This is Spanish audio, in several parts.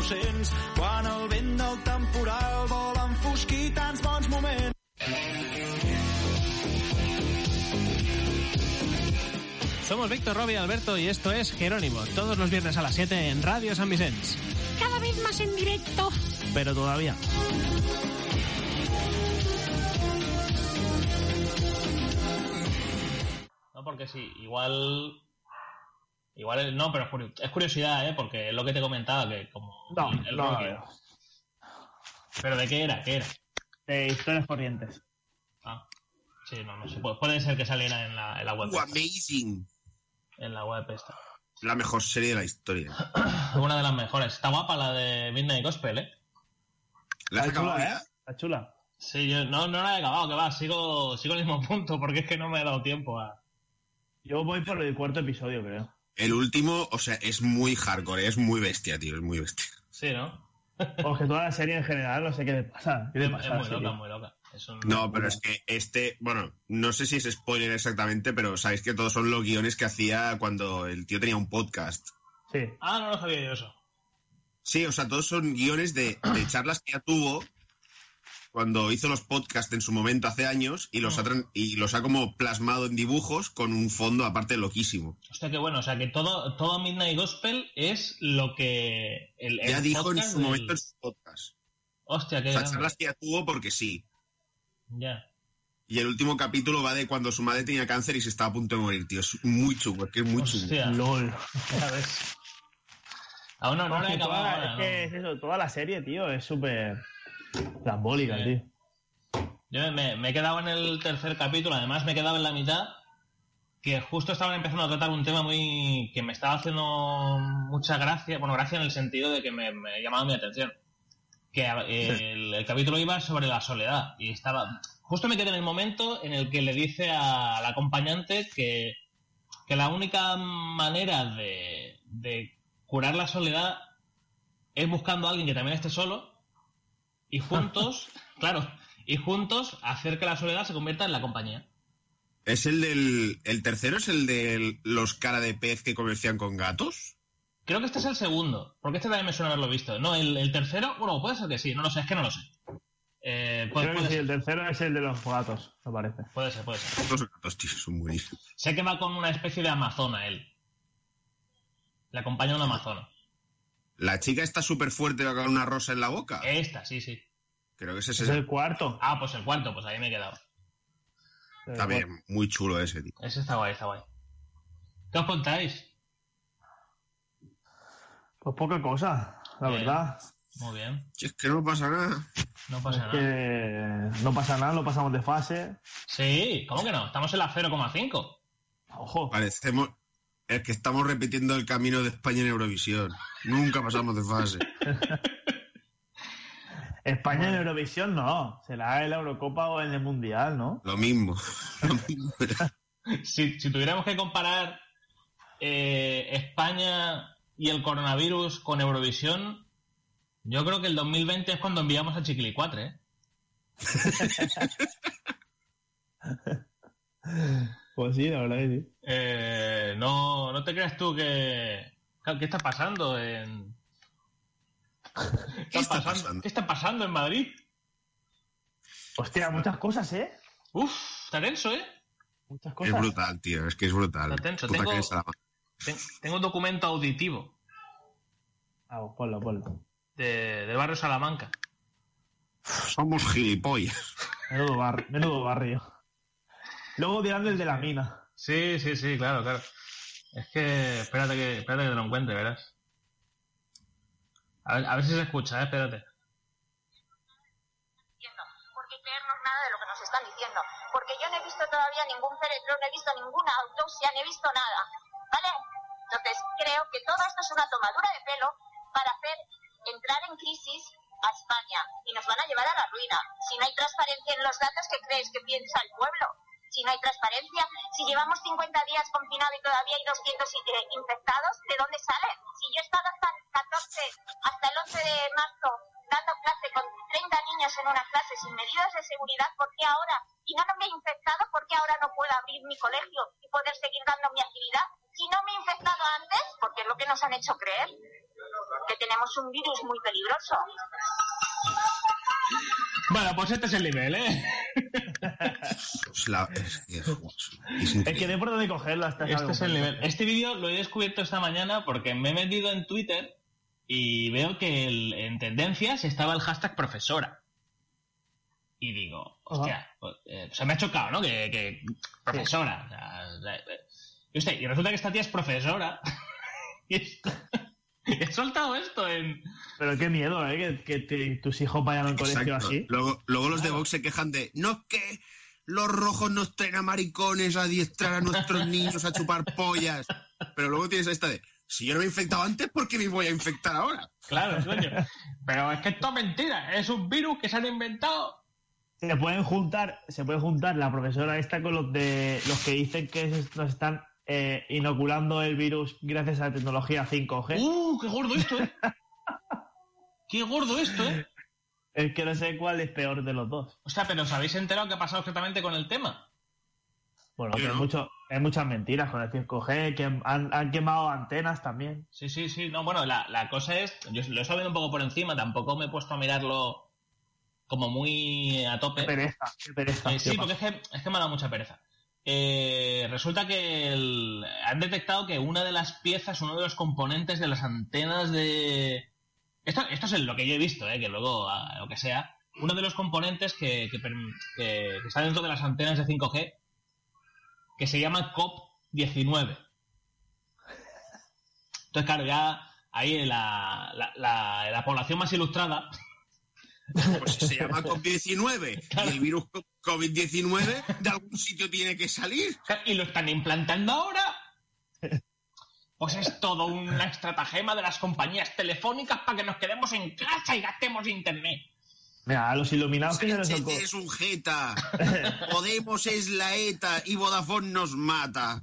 sents quan el vent del temporal vol enfosquir tants bons moments. Somos Víctor, Robbie y Alberto y esto es Jerónimo, todos los viernes a las 7 en Radio San Vicens. Cada vez más en directo. Pero todavía. No, porque sí, igual no, pero es curiosidad, porque es lo que te comentaba, que como el Rocky. ¿Pero de qué era? De Historias Corrientes. Ah, sí, no sé, puede ser que saliera en la web. Amazing. En la web esta. La mejor serie de la historia. Una de las mejores. Está guapa la de Midnight Gospel, ¿La has acabado ya? Está chula. Sí, yo no la he acabado, que va, sigo el mismo punto, porque es que no me he dado tiempo a... Yo voy por el cuarto episodio, creo. El último, o sea, es muy hardcore, es muy bestia, tío, es muy bestia. Sí, ¿no? O que toda la serie en general, no sé qué le pasa. Es muy loca. No, pero es que bueno, no sé si es spoiler exactamente, pero sabéis que todos son los guiones que hacía cuando el tío tenía un podcast. Sí. Ah, no lo sabía yo eso. Sí, o sea, todos son guiones de charlas que ya tuvo cuando hizo los podcasts en su momento hace años y los ha como plasmado en dibujos con un fondo aparte loquísimo. Hostia, qué bueno, o sea que todo Midnight Gospel es lo que... ya dijo en su momento en su podcast. Hostia, qué... O sea, charlas que ya tuvo porque sí. Ya. Y el último capítulo va de cuando su madre tenía cáncer y se estaba a punto de morir, tío. Es muy chungo, es que es muy chungo. LOL. Ya ves. Aún no la he acabado ahora, es que es eso, toda la serie, tío, es súper lambólica, tío. Yo me he quedado en el tercer capítulo, además me he quedado en la mitad, que justo estaban empezando a tratar un tema que me estaba haciendo mucha gracia, bueno, gracia en el sentido de que me llamaba mi atención. Que el capítulo iba sobre la soledad y justo me quedé en el momento en el que le dice al acompañante que la única manera de curar la soledad es buscando a alguien que también esté solo y juntos, hacer que la soledad se convierta en la compañía. ¿Es el tercero es el de los cara de pez que comercian con gatos? Creo que este es el segundo, porque este también me suena haberlo visto. No, el tercero, bueno, puede ser que sí, no lo sé, es que no lo sé. Creo que sí, el tercero es el de los gatos, me parece. Puede ser. Los gatos, tío, son buenísimos. Sé que va con una especie de amazona él. Le acompaña una amazona. ¿La chica está súper fuerte con una rosa en la boca? Esta, sí. Creo que ese es el cuarto. Ah, pues el cuarto, pues ahí me he quedado. Está bien, muy chulo ese, tío. Ese está guay. ¿Qué os contáis? Pues poca cosa, la verdad. Muy bien. Si es que no pasa nada. No pasa nada. Que no pasa nada, no pasamos de fase. Sí, ¿cómo que no? Estamos en la 0,5. Ojo. Parecemos... Es que estamos repitiendo el camino de España en Eurovisión. Nunca pasamos de fase. España en Eurovisión no. Será en la Eurocopa o en el Mundial, ¿no? Lo mismo. Si tuviéramos que comparar España y el coronavirus con Eurovisión, yo creo que el 2020 es cuando enviamos a Chiquilicuatre, ¿eh? Pues sí, la verdad que sí. No te creas tú que... ¿Qué está pasando ¿Qué está pasando en Madrid? Hostia, muchas cosas, ¿eh? Uf, está tenso, ¿eh? Muchas cosas. Es brutal, tío, es que es brutal. Está tenso. Tengo un documento auditivo. Ah, ponlo. Del barrio Salamanca. Somos gilipollas. Menudo barrio. Luego dirán el de la mina. Sí, claro. Es que... Espérate que te lo encuentre, verás. A ver si se escucha, espérate. Porque creernos nada de lo que nos están diciendo. Porque yo no he visto todavía ningún féretro, no he visto ninguna autopsia, no he visto nada. ¿Vale? Entonces creo que todo esto es una tomadura de pelo para hacer entrar en crisis a España. Y nos van a llevar a la ruina. Si no hay transparencia en los datos, ¿qué creéis que piensa el pueblo? Si no hay transparencia, si llevamos 50 días confinados y todavía hay 200 infectados, ¿de dónde salen? Si yo he estado hasta el 11 de marzo dando clase con 30 niños en una clase sin medidas de seguridad, ¿por qué ahora? Y no me he infectado, ¿por qué ahora no puedo abrir mi colegio y poder seguir dando mi actividad? Si no me he infectado antes, porque es lo que nos han hecho creer. que tenemos un virus muy peligroso. Bueno, pues este es el nivel, ¿eh? Es que no hay por dónde cogerlo hasta Este es el nivel. Este vídeo lo he descubierto esta mañana porque me he metido en Twitter y veo que en tendencias estaba el hashtag profesora. Y digo, hostia, se me ha chocado, ¿no? Que profesora. Y resulta que esta tía es profesora. Y he soltado esto en... Pero qué miedo, ¿eh? Que tus hijos vayan al colegio así. Luego los de Vox se quejan de, no es que los rojos nos traen a maricones a adiestrar a nuestros niños a chupar pollas. Pero luego tienes esta de, si yo no me he infectado antes, ¿por qué me voy a infectar ahora? Claro, coño. Pero es que esto es mentira. Es un virus que se han inventado. Se pueden juntar la profesora esta con los que dicen que nos están inoculando el virus gracias a la tecnología 5G. ¡Qué gordo esto, eh! ¡Qué gordo esto, eh! Es que no sé cuál es peor de los dos. O sea, pero ¿os habéis enterado qué ha pasado exactamente con el tema? Bueno, que hay muchas mentiras con el 5G, que han quemado antenas también. Sí. No, bueno, la cosa es... Yo lo he sabido un poco por encima, tampoco me he puesto a mirarlo como muy a tope. Qué pereza. Sí, porque es que me ha dado mucha pereza. Resulta que han detectado que una de las piezas, uno de los componentes de las antenas de... Esto es lo que yo he visto, que luego, lo que sea, uno de los componentes que está dentro de las antenas de 5G, que se llama COP19. Entonces, claro, ya ahí la población más ilustrada... Pues se llama COP19, claro. Y el virus COVID-19 de algún sitio tiene que salir. ¿Y lo están implantando ahora? Pues es todo una estratagema de las compañías telefónicas para que nos quedemos en casa y gastemos internet. Mira, a los iluminados que se les ocurre. es un jeta, Podemos es la ETA y Vodafone nos mata.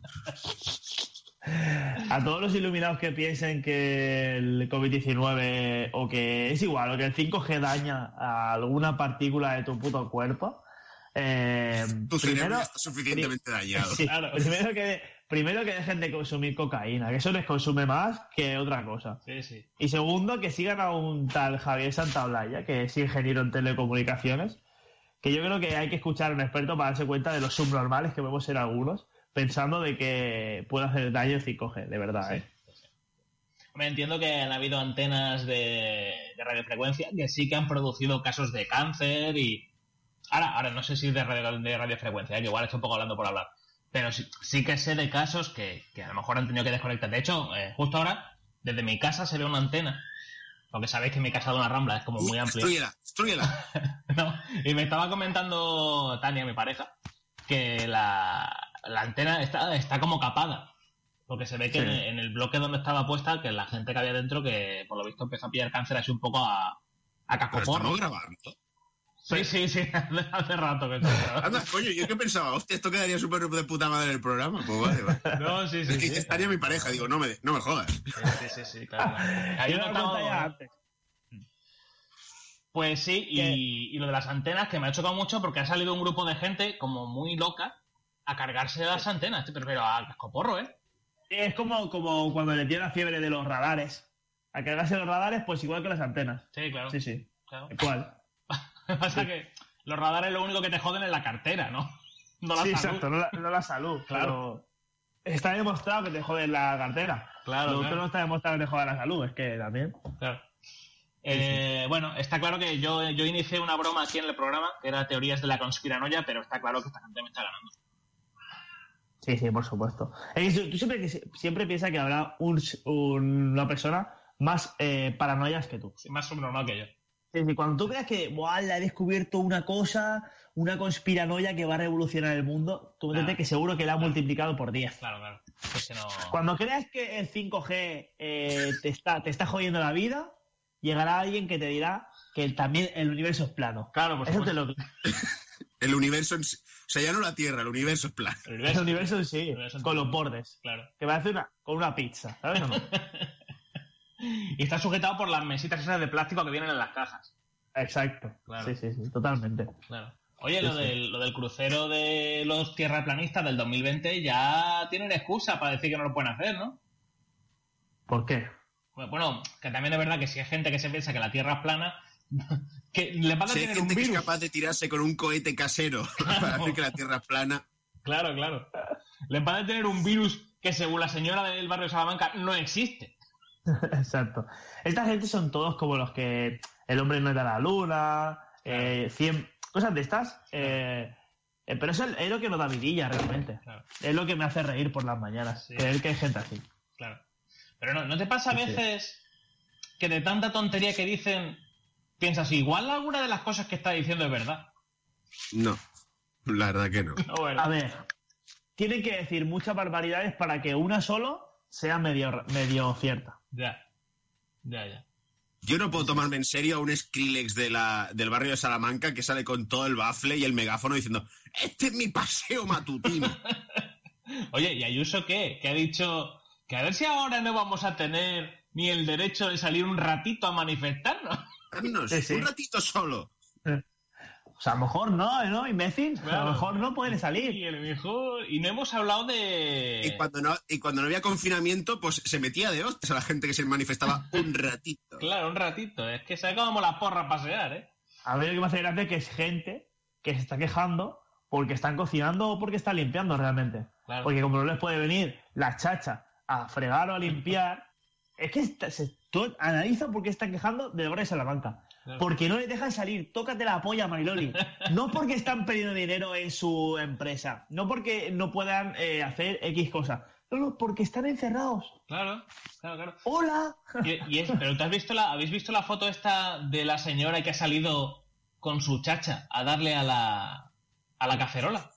A todos los iluminados que piensen que el COVID-19 o que es igual, o que el 5G daña a alguna partícula de tu puto cuerpo, tu cerebro está suficientemente dañado. Sí, claro. Primero que dejen de consumir cocaína, que eso les consume más que otra cosa. Sí. Y segundo, que sigan a un tal Javier Santaolalla, que es ingeniero en telecomunicaciones, que yo creo que hay que escuchar a un experto para darse cuenta de los subnormales que podemos ser algunos, pensando de que puede hacer daño el 5G, de verdad, ¿eh? Me entiendo que han habido antenas de radiofrecuencia que sí que han producido casos de cáncer y... Ahora no sé si de radiofrecuencia, que igual estoy un poco hablando por hablar, pero sí que sé de casos que a lo mejor han tenido que desconectar. De hecho, justo ahora, desde mi casa se ve una antena, porque sabéis que mi casa de una rambla es como muy amplia. Destrúyela. No, y me estaba comentando Tania, mi pareja, que la antena está como capada, porque se ve que en el bloque donde estaba puesta, que la gente que había dentro, que por lo visto empezó a pillar cáncer así un poco a cascoporro. ¿Estamos grabando? Sí, hace rato que estoy grabando. Anda, coño, yo que pensaba, hostia, esto quedaría súper de puta madre el programa. Pues vale. No, sí. Es que estaría mi pareja, digo, no me jodas. Sí, claro. Hay una pantalla antes. Pues sí, y lo de las antenas, que me ha chocado mucho porque ha salido un grupo de gente como muy loca a cargarse de las antenas, pero a cascoporro, ¿eh? Es como cuando le tiene la fiebre de los radares. A cargarse de los radares, pues igual que las antenas. Sí, claro. Sí. Claro. ¿Cuál? Pasa que los radares lo único que te joden es la cartera, ¿no? No la salud. Exacto, no la salud. Claro. Está demostrado que te joden la cartera. Claro. Lo otro no está demostrado que te joda la salud, es que también. Claro. Bueno, está claro que yo inicié una broma aquí en el programa, que era teorías de la conspiranoia, pero está claro que esta gente me está ganando. Sí, por supuesto. Tú siempre piensas que habrá una persona más paranoias que tú. Sí, más subnormal que yo. Sí, cuando tú creas que le ha descubierto una cosa, una conspiranoia que va a revolucionar el mundo, tú métete que seguro que la ha multiplicado por 10. Claro. Pues que no... Cuando creas que el 5G te está jodiendo la vida, llegará alguien que te dirá que también el universo es plano. Claro, por supuesto. Eso te lo... El universo, o sea, ya no la Tierra, el universo es plano. El universo sí, con los bordes. Claro. Que parece con una pizza, ¿sabes o no? Y está sujetado por las mesitas esas de plástico que vienen en las cajas. Exacto. Claro. Sí, totalmente. Claro. Oye, lo del crucero de los tierraplanistas del 2020 ya tienen excusa para decir que no lo pueden hacer, ¿no? ¿Por qué? Bueno, que también es verdad que si hay gente que se piensa que la Tierra es plana, que le van a Si hay tener un gente que virus. es capaz de tirarse con un cohete casero para hacer que la Tierra es plana. Claro. Le van a tener un virus que según la señora del barrio de Salamanca no existe. Exacto. Esta gente son todos como los que el hombre no era la luna, 100 cosas de estas. Pero eso es lo que nos da vidilla realmente. Claro. Es lo que me hace reír por las mañanas. Sí. Creer que hay gente así. Claro. Pero ¿no te pasa a veces que de tanta tontería que dicen piensas igual alguna de las cosas que está diciendo es verdad? No, la verdad que no. No, bueno. A ver, tienen que decir muchas barbaridades para que una solo sea medio cierta. Ya. Yo no puedo tomarme en serio a un Skrillex del barrio de Salamanca que sale con todo el bafle y el megáfono diciendo ¡este es mi paseo matutino! Oye, ¿y Ayuso qué? Que ha dicho que a ver si ahora no vamos a tener ni el derecho de salir un ratito a manifestarnos. Sí. Un ratito solo. O sea, a lo mejor no, imbécil. Claro. A lo mejor no puede salir. Y el mejor... Y no hemos hablado de... Y cuando no había confinamiento, pues se metía de hostias a la gente que se manifestaba un ratito. Claro, un ratito. Es que sacábamos la porra a pasear, ¿eh? A ver, lo que me hace gracia es que es gente que se está quejando porque están cocinando o porque están limpiando realmente. Claro. Porque como no les puede venir la chacha a fregar o a limpiar, es que tú analiza por qué están quejando del barrio de Salamanca. Claro. Porque no les dejan salir. Tócate la polla, Mariloli. No porque están perdiendo dinero en su empresa. No porque no puedan hacer X cosas. No, porque están encerrados. Claro. ¡Hola! Pero ¿habéis visto la foto esta de la señora que ha salido con su chacha a darle a la cacerola?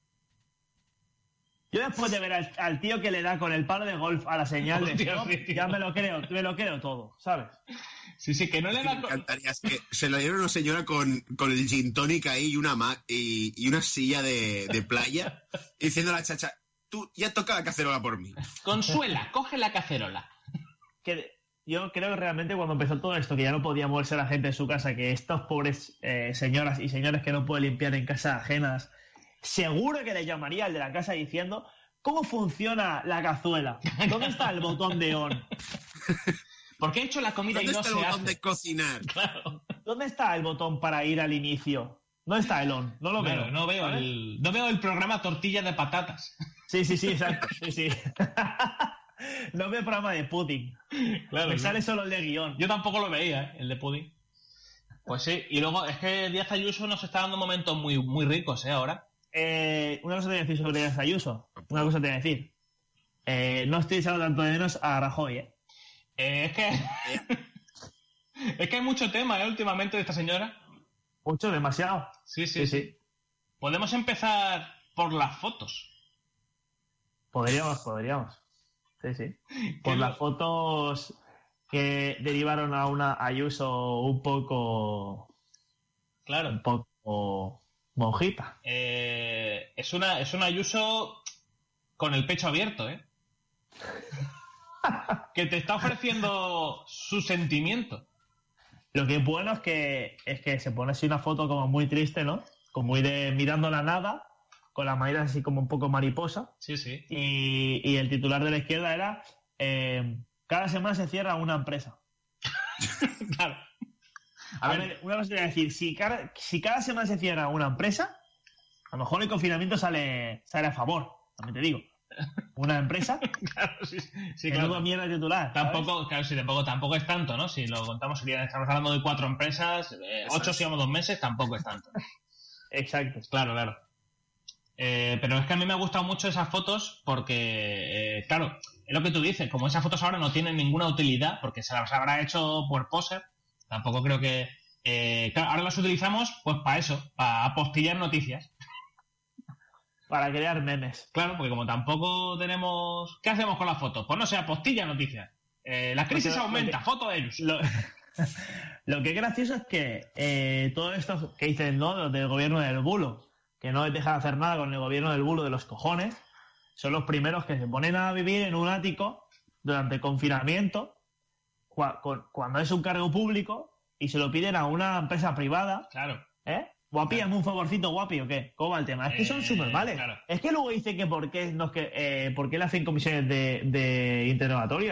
Yo después de ver al tío que le da con el palo de golf a la señal de Hostia, stop, sí, tío. ya me lo creo todo, ¿sabes? Sí, que no le Me da... encantaría, es que se lo dieron a una señora con el gin tonic ahí y una silla de playa, y diciendo a la chacha, tú ya toca la cacerola por mí. Consuela, coge la cacerola. Que yo creo que realmente cuando empezó todo esto, que ya no podía moverse la gente en su casa, que estos pobres señoras y señores que no pueden limpiar en casas ajenas, seguro que le llamaría al de la casa diciendo ¿cómo funciona la cazuela? ¿Dónde está el botón de on? ¿Por qué he hecho la comida y ¿Dónde no está el se botón hace? de cocinar? Claro. ¿Dónde está el botón para ir al inicio? ¿Dónde está el on? No lo Claro, veo. no veo el programa Tortilla de Patatas. Sí, exacto. Sí. No veo el programa de Putin. Claro, Me sí. sale solo el de guión. Yo tampoco lo veía, el de pudding. Pues sí, y luego es que Díaz Ayuso nos está dando momentos muy, muy ricos, ahora. Una cosa te voy a decir sobre Díaz Ayuso. Una cosa te voy a decir. No estoy echando tanto de menos a Rajoy, Es que... es que hay mucho tema, últimamente de esta señora. Mucho, demasiado. Sí. Podemos empezar por las fotos. Podríamos. Sí. Por las fotos que derivaron a una Ayuso un poco monjita. Es una Ayuso con el pecho abierto, que te está ofreciendo su sentimiento. Lo que es bueno es que se pone así una foto como muy triste, ¿no? Como muy de mirando la nada, con las maneras así como un poco mariposa. Sí. Y el titular de la izquierda era cada semana se cierra una empresa. Claro. A ver, una cosa te voy a decir, si cada semana se cierra una empresa, a lo mejor el confinamiento sale a favor, también te digo. Una empresa, Claro, sí, menudo claro. mierda titular. ¿sabes? Tampoco es tanto, ¿no? Si lo contamos, estamos hablando de 4 empresas, 8 si llevamos 2 meses, tampoco es tanto. Exacto. Claro. Pero es que a mí me han gustado mucho esas fotos porque, claro, es lo que tú dices, como esas fotos ahora no tienen ninguna utilidad, porque se las habrá hecho por poser, tampoco creo que... claro, ahora las utilizamos pues para eso, para apostillar noticias. Para crear memes. Claro, porque como tampoco tenemos... ¿Qué hacemos con las fotos? Pues no sé, apostilla noticias. La crisis aumenta, foto de ellos. Lo que es gracioso es que todo esto que dicen, ¿no? Los del gobierno del bulo, que no dejan hacer nada con el gobierno del bulo de los cojones, son los primeros que se ponen a vivir en un ático durante el confinamiento, cuando es un cargo público, y se lo piden a una empresa privada. Claro. Guapi, hazme un favorcito, guapi, ¿o qué? ¿Cómo va el tema? Es que son súper males. Claro. Es que luego dicen que por qué le hacen comisiones de interrogatorias.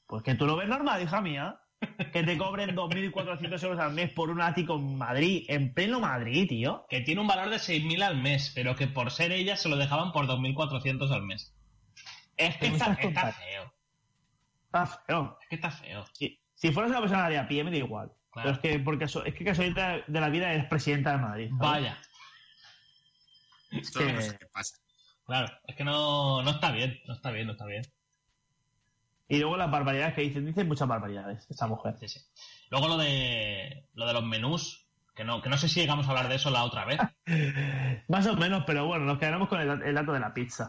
Pues que tú lo ves normal, hija mía. Que te cobren 2.400 euros al mes por un ático en Madrid, en pleno Madrid, tío. Que tiene un valor de 6.000 al mes, pero que por ser ella se lo dejaban por 2.400 al mes. Es que está feo. Está feo. Es que está feo. Si fueras una persona de a pie, me da igual. Claro. Pero es que casualidad de la vida eres presidenta de Madrid, ¿sabes? Vaya. Esto no sé qué pasa. Claro, es que no está bien. No está bien. Y luego las barbaridades que dicen muchas barbaridades esta mujer. Sí. Luego lo de los menús, que no sé si llegamos a hablar de eso la otra vez. Más o menos, pero bueno, nos quedaremos con el dato de la pizza.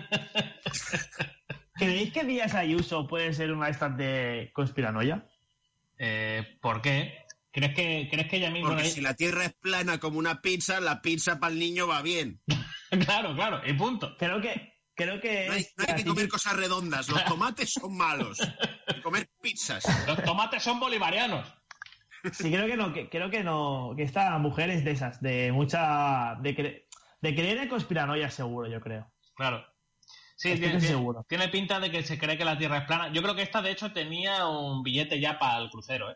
¿Creéis que Díaz Ayuso puede ser una de estas de conspiranoia? ¿Por qué? ¿Crees que ella misma... Porque si la Tierra es plana como una pizza, la pizza para el niño va bien. Claro, y punto. Creo que no hay que comer cosas redondas. Los tomates son malos. Hay que comer pizzas. Los tomates son bolivarianos. Sí, creo que no. Que esta mujer es de esas, de mucha... De creer en conspiranoia, seguro, yo creo. Claro. Sí, seguro. Tiene pinta de que se cree que la Tierra es plana. Yo creo que esta, de hecho, tenía un billete ya para el crucero, ¿eh?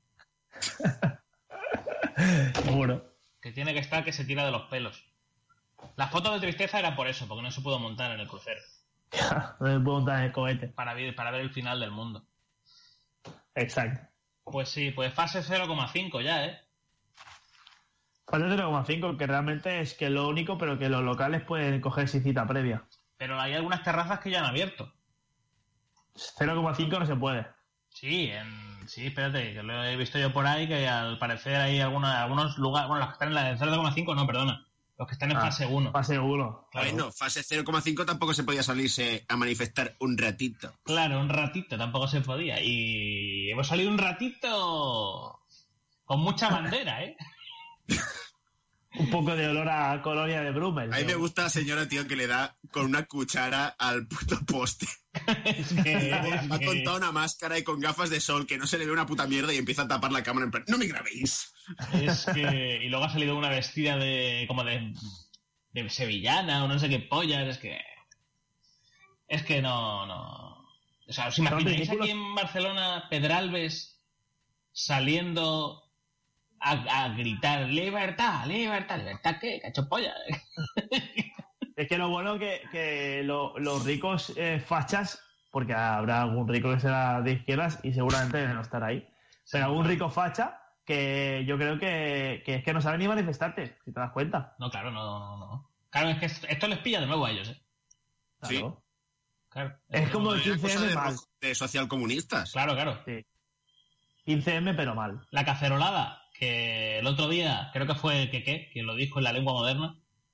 Seguro. Que tiene que estar que se tira de los pelos. Las fotos de tristeza eran por eso, porque no se pudo montar en el crucero. No se pudo montar en el cohete. Para ver el final del mundo. Exacto. Pues sí, pues fase 0,5 ya, ¿eh? Fase 0,5, que realmente es que lo único, pero que los locales pueden coger sin cita previa. Pero hay algunas terrazas que ya han abierto. 0,5 no se puede. Sí, espérate, que lo he visto yo por ahí, que al parecer hay algunos lugares, bueno, los que están en la de 0,5 no, perdona, los que están en fase 1. Fase 1. Claro. Bueno, fase 0,5 tampoco se podía salirse a manifestar un ratito. Claro, un ratito, tampoco se podía. Y hemos salido un ratito con mucha bandera, ¿eh? Un poco de olor a colonia de Brummel. A mí me gusta la señora, tío, que le da con una cuchara al puto poste. Va con toda una máscara y con gafas de sol que no se le ve una puta mierda y empieza a tapar la cámara en plan, ¡no me grabéis! Y luego ha salido una vestida como de sevillana o no sé qué pollas. Es que no... O sea, ¿os imagináis aquí en Barcelona Pedralbes saliendo a gritar ¡libertad! ¿Qué? ¡Cacho polla! Es que lo bueno que los ricos fachas, porque habrá algún rico que será de izquierdas y seguramente debe no estar ahí, pero algún rico facha que yo creo que es que no sabe ni manifestarte, si te das cuenta. No, claro, no. Claro, es que esto les pilla de nuevo a ellos, ¿eh? Claro. Sí. Claro. Es como el 15M mal. De socialcomunistas. Claro. Sí. 15M pero mal. La cacerolada, que el otro día, creo que fue Keke, quien lo dijo en La Lengua Moderna,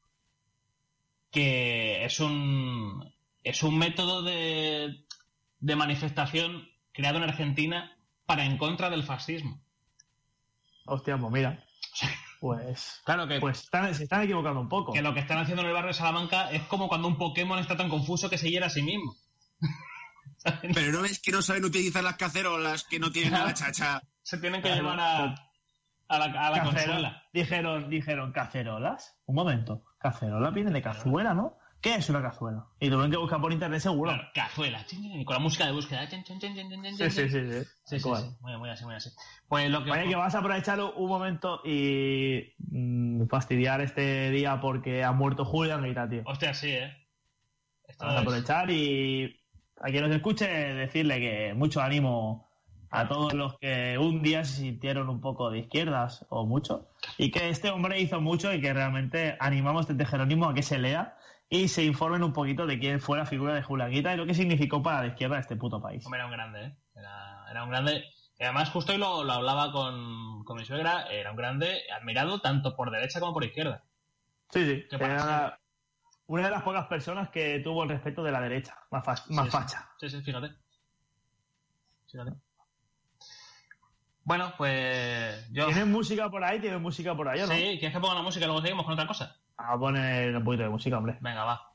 que es un método de manifestación creado en Argentina para en contra del fascismo. Hostia, pues mira. Pues claro que se están equivocando un poco. Que lo que están haciendo en el barrio de Salamanca es como cuando un Pokémon está tan confuso que se hiera a sí mismo. Pero no ves que no saben utilizar las cacerolas, que no tienen a la chacha. Se tienen que llevar a la consola. Dijeron, ¿cacerolas? Un momento. Cacerola viene de cazuela, ¿no? ¿Qué es una cazuela? Y lo ven que buscar por internet seguro. Claro, cazuela. Con la música de búsqueda. Sí. Muy así. Pues lo que... Oye, que vas a aprovechar un momento y fastidiar este día porque ha muerto Julián Guita, tío. Hostia, sí, ¿eh? Vamos a aprovechar y a quien nos escuche decirle que mucho ánimo a todos los que un día se sintieron un poco de izquierdas o mucho, y que este hombre hizo mucho y que realmente animamos desde Jerónimo a que se lea y se informen un poquito de quién fue la figura de Julián Guita y lo que significó para la izquierda de este puto país. Hombre, era un grande, ¿eh? Era un grande. Y además, justo hoy lo hablaba con mi suegra, era un grande admirado tanto por derecha como por izquierda. Sí. Era una de las pocas personas que tuvo el respeto de la derecha, más facha. Sí, fíjate. Bueno, pues yo... ¿Tienes música por ahí? ¿Tienes música por ahí o no? Sí, ¿quieres que ponga la música y luego seguimos con otra cosa? A poner un poquito de música, hombre. Venga, va.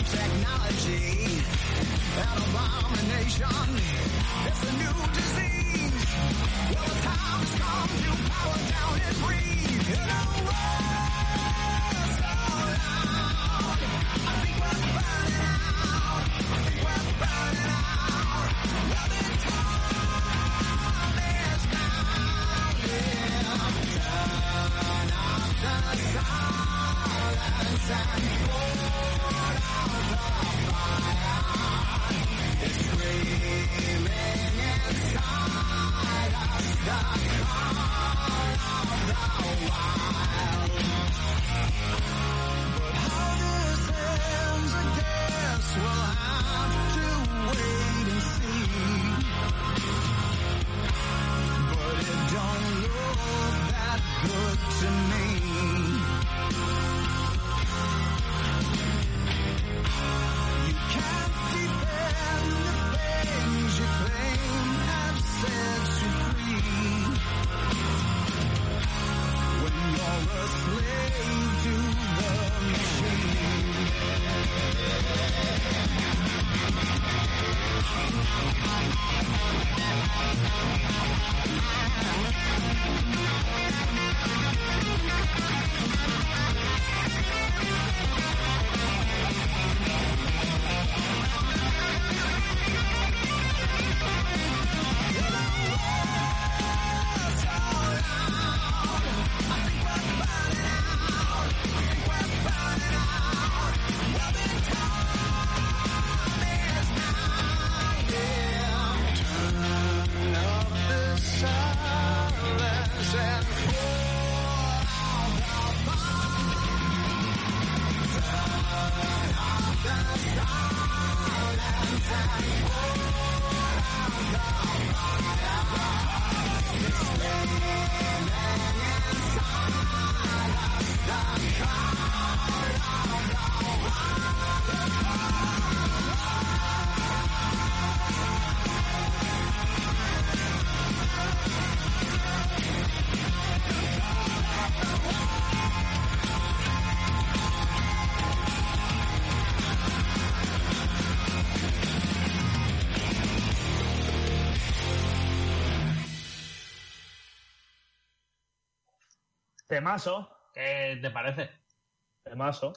Temazo. ¿Qué te parece? Temazo.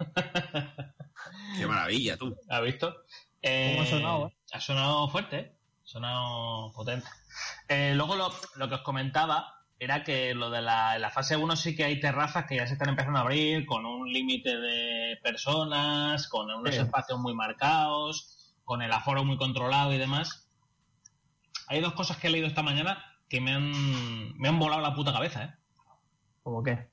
Qué maravilla, tú. ¿Has visto? ¿Cómo ha sonado? Ha sonado fuerte, ¿eh? Ha sonado potente. Luego lo que os comentaba era que lo de en la fase 1 sí que hay terrazas que ya se están empezando a abrir con un límite de personas, con unos espacios muy marcados, con el aforo muy controlado y demás. Hay dos cosas que he leído esta mañana que me han volado la puta cabeza, ¿eh? ¿Cómo qué?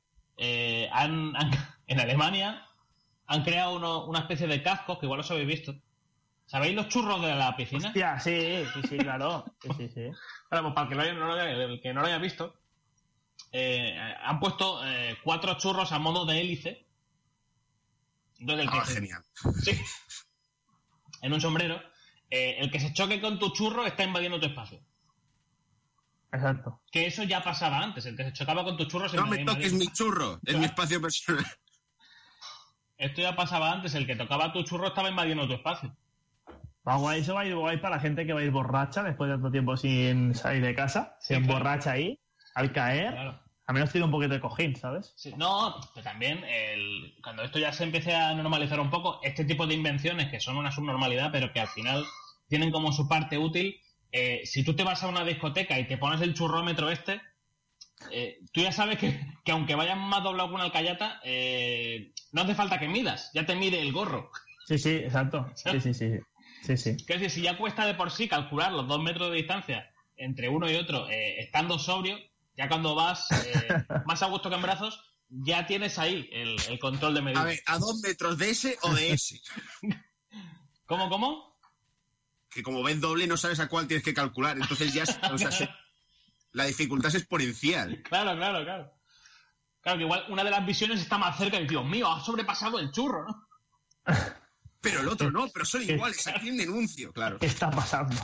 En Alemania han creado una especie de cascos que igual os habéis visto. ¿Sabéis los churros de la piscina? Hostia, sí, claro. Sí. Claro, pues para el que no lo haya visto, han puesto 4 churros a modo de hélice. Entonces, genial. Sí. En un sombrero. El que se choque con tu churro está invadiendo tu espacio. Exacto. Que eso ya pasaba antes. El que se chocaba con tu churro se No me toques mi churro, es mi espacio personal. Esto ya pasaba antes. El que tocaba tu churro estaba invadiendo tu espacio. Eso va a ir guay para la gente que va a ir borracha después de tanto tiempo sin salir de casa. Sí, se claro. emborracha ahí, al caer. Claro. A menos tiene un poquito de cojín, ¿sabes? Sí, no, pero también cuando esto ya se empiece a normalizar un poco, este tipo de invenciones que son una subnormalidad, pero que al final tienen como su parte útil. Si tú te vas a una discoteca y te pones el churrómetro tú ya sabes que aunque vayas más doblado que una alcayata, no hace falta que midas, ya te mide el gorro. Sí, exacto. Sí. Es decir, si ya cuesta de por sí calcular los 2 metros de distancia entre uno y otro estando sobrio, ya cuando vas más a gusto que en brazos, ya tienes ahí el control de medida. A ver, ¿a 2 metros de ese o de ese? ¿Cómo? Que como ves doble no sabes a cuál tienes que calcular, entonces ya la dificultad es exponencial. Claro. Claro, que igual una de las visiones está más cerca y Dios mío, ha sobrepasado el churro, ¿no? Pero el otro no, pero son iguales, aquí en denuncio, claro. ¿Qué está pasando?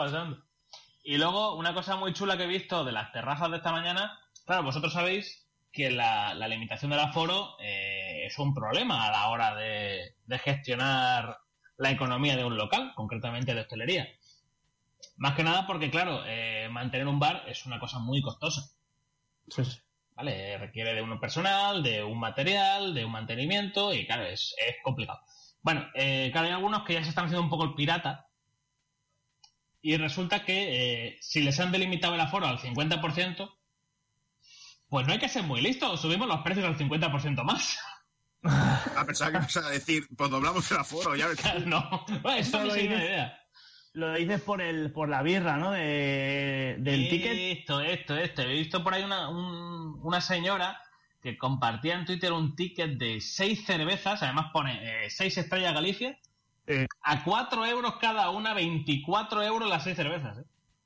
Y luego, una cosa muy chula que he visto de las terrazas de esta mañana, claro, vosotros sabéis que la limitación del aforo es un problema a la hora de gestionar la economía de un local, concretamente de hostelería. Más que nada porque, claro, mantener un bar es una cosa muy costosa. Sí. ¿Vale? Requiere de un personal, de un material, de un mantenimiento y, claro, es complicado. Bueno, claro, hay algunos que ya se están haciendo un poco el pirata y resulta que si les han delimitado el aforo al 50%, pues no hay que ser muy listo, subimos los precios al 50% más. Pensaba que ibas a decir, pues doblamos el aforo, ya ves. No, bueno, eso no es una idea. Lo dices por la birra, ¿no? Del ticket. Esto. He visto por ahí una señora que compartía en Twitter un ticket de 6 cervezas, además pone 6 Estrella Galicia, a 4 euros cada una, 24 euros las 6 cervezas.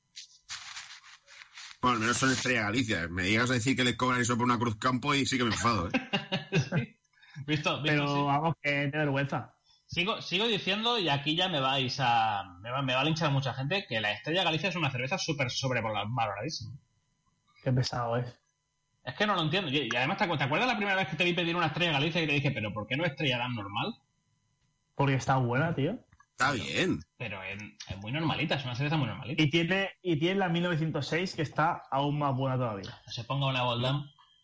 Bueno, al menos son Estrella Galicia. Me llegas a decir que le cobran eso por una Cruz Campo y sí que me enfado, Sí. ¿Visto? Pero sí. vamos, que te vergüenza. Sigo diciendo, y aquí ya me va a linchar mucha gente, que la Estrella Galicia es una cerveza súper sobrevaloradísima. Qué pesado es. Es que no lo entiendo. Y además, ¿te acuerdas la primera vez que te vi pedir una Estrella Galicia y te dije, pero ¿por qué no Estrella Dan normal? Porque está buena, tío. Está bien. Pero es muy normalita, es una cerveza muy normalita. Y tiene la 1906 que está aún más buena todavía. No se ponga una Boldam.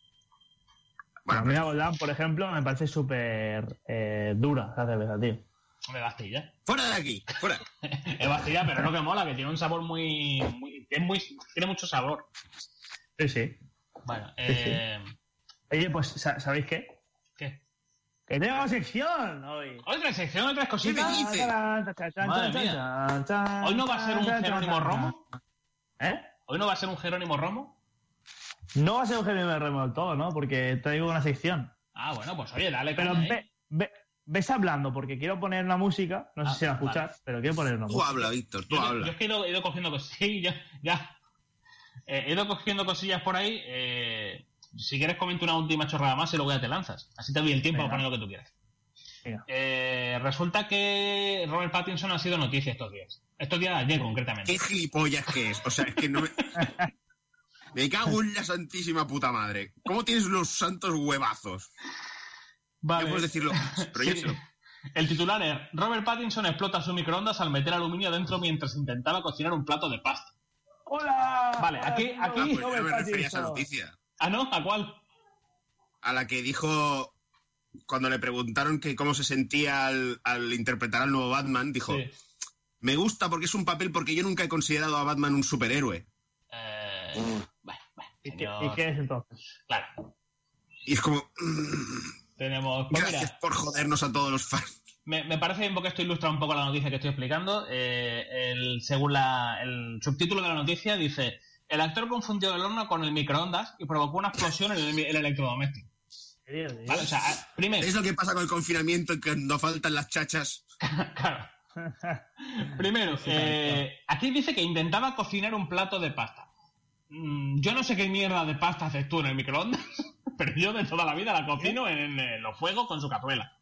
Bueno, La mía Boldam, por ejemplo, me parece súper dura la cerveza, tío. De Bastilla. ¡Fuera de aquí! ¡Fuera! Es Bastilla, pero no que mola, que tiene un sabor tiene mucho sabor. Sí. Bueno, Sí. Oye, pues, ¿sabéis qué? ¿qué? ¡Que tengo sección hoy! ¿Otra sección, otras cositas? ¿Qué me dices? Madre mía. ¿Hoy no va a ser un Jerónimo Romo? ¿Eh? ¿Hoy no va a ser un Jerónimo Romo? No va a ser un Jerónimo Romo del todo, ¿no? Porque traigo una sección. Ah, bueno, pues oye, dale. Pero caña, ves hablando, porque quiero poner una música. No sé si la escuchas, vale. pero quiero poner una Tú música. habla, Víctor, tú Yo habla. es que he ido cogiendo cosillas, ya. He ido cogiendo cosillas por ahí. Si quieres comento una última chorrada más y luego ya te lanzas. Así te doy el tiempo Venga. para poner lo que tú quieras. Venga. Resulta que Robert Pattinson ha sido noticia estos días. Estos días de ayer, concretamente. ¿Qué gilipollas que es? O sea, es que no me... Me cago en la santísima puta madre. ¿Cómo tienes los santos huevazos? Vale. Ya puedes decirlo, pero ya Sí. se lo... El titular es: Robert Pattinson explota su microondas al meter aluminio dentro mientras intentaba cocinar un plato de pasta. ¡Hola! Vale, aquí- Pues yo no me refería a esa noticia. ¿Ah, no? ¿A cuál? A la que dijo... Cuando le preguntaron que cómo se sentía al interpretar al nuevo Batman, dijo... Sí. Me gusta porque es un papel porque yo nunca he considerado a Batman un superhéroe. Bueno, ¿Y señor. qué es entonces? Claro, Y es como... tenemos... Pues Gracias mira, por jodernos a todos los fans. me parece bien porque esto ilustra un poco la noticia que estoy explicando. Según el subtítulo de la noticia dice: el actor confundió el horno con el microondas y provocó una explosión en el electrodoméstico. Vale, o sea, primero... ¿Es lo que pasa con el confinamiento que no faltan las chachas? Claro. Primero, aquí dice que intentaba cocinar un plato de pasta. Yo no sé qué mierda de pasta haces tú en el microondas, pero yo de toda la vida la cocino en los fuegos con su cazuela.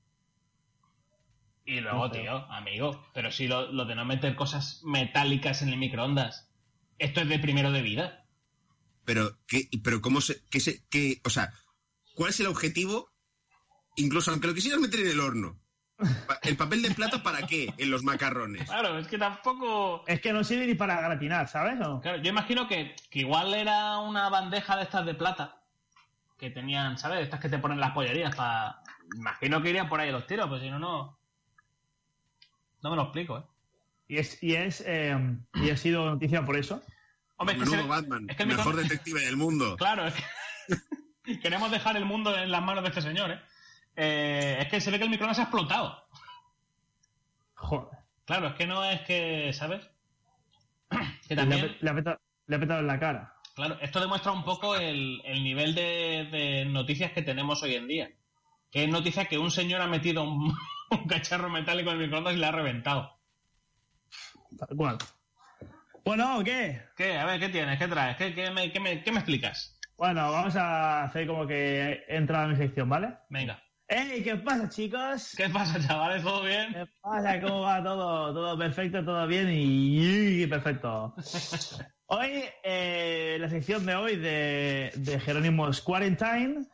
Y luego, tío, amigo, pero si lo de no meter cosas metálicas en el microondas, esto es de primero de vida. Pero ¿cómo o sea, ¿cuál es el objetivo? Incluso aunque lo quisieras meter en el horno. ¿El papel de plata para qué? En los macarrones. Claro, es que tampoco... Es que no sirve ni para gratinar, ¿sabes? ¿O? Claro, yo imagino que igual era una bandeja de estas de plata que tenían, ¿sabes? Estas que te ponen las pollerías para... Imagino que irían por ahí los tiros, pues si no, no me lo explico, ¿eh? Y ha sido noticia por eso. Hombre, Menudo Batman, es que el mejor micro- detective del mundo. Claro, es que queremos dejar el mundo en las manos de este señor, ¿eh? Es que se ve que el microondas ha explotado. Joder. Claro, es que no es que, ¿sabes? Que Le también... ha petado en la cara. Claro, esto demuestra un poco el nivel de noticias que tenemos hoy en día. Que es noticia que un señor ha metido un cacharro metálico en el microondas y le ha reventado. Tal cual. Bueno, ¿qué? ¿Qué? A ver, ¿qué tienes? ¿Qué traes? ¿Qué me explicas? Bueno, vamos a hacer como que he entrado a mi sección, ¿vale? Venga. ¡Ey! ¿Qué pasa, chicos? ¿Qué pasa, chavales? ¿Todo bien? ¿Qué pasa? ¿Cómo va todo? Todo perfecto, todo bien y perfecto. Hoy, la sección de hoy de Jerónimo's Quarantine,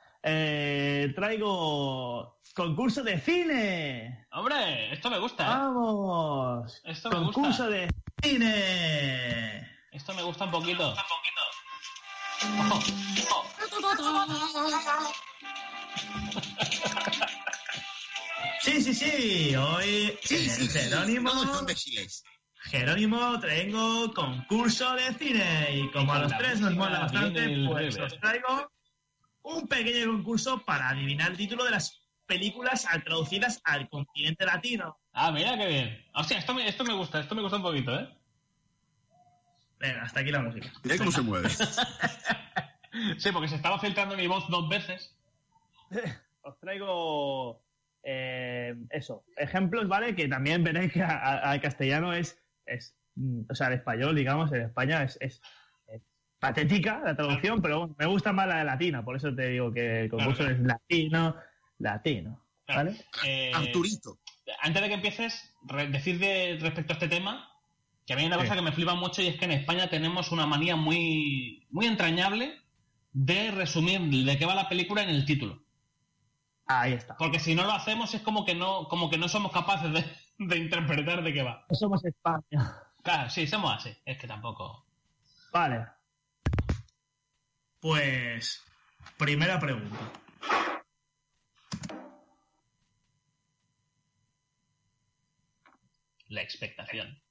traigo concurso de cine. Hombre, esto me gusta, ¿eh? ¡Vamos! Esto me concurso gusta. de cine. Esto me gusta un poquito. Sí. Hoy Jerónimo traigo concurso de cine. Y como a los tres nos mola bastante, pues os traigo un pequeño concurso para adivinar el título de las películas traducidas al continente latino. Ah, mira qué bien. Hostia, esto me gusta un poquito, ¿eh? Venga, hasta aquí la música. Mira cómo se mueve. Sí, porque se estaba filtrando mi voz 2 veces. Os traigo ejemplos, ¿vale? Que también veréis que al castellano o sea, al español, digamos, en España es patética la traducción, pero bueno, me gusta más la de latina, por eso te digo que el concurso es latino, ¿vale? Arturito. Antes de que empieces, decir respecto a este tema, que a mí hay una cosa que me flipa mucho y es que en España tenemos una manía muy, muy entrañable de resumir de qué va la película en el título. Ahí está. Porque si no lo hacemos es como que no somos capaces de interpretar de qué va. Somos España. Claro, sí, somos así. Es que tampoco... Vale. Pues, primera pregunta. La expectación.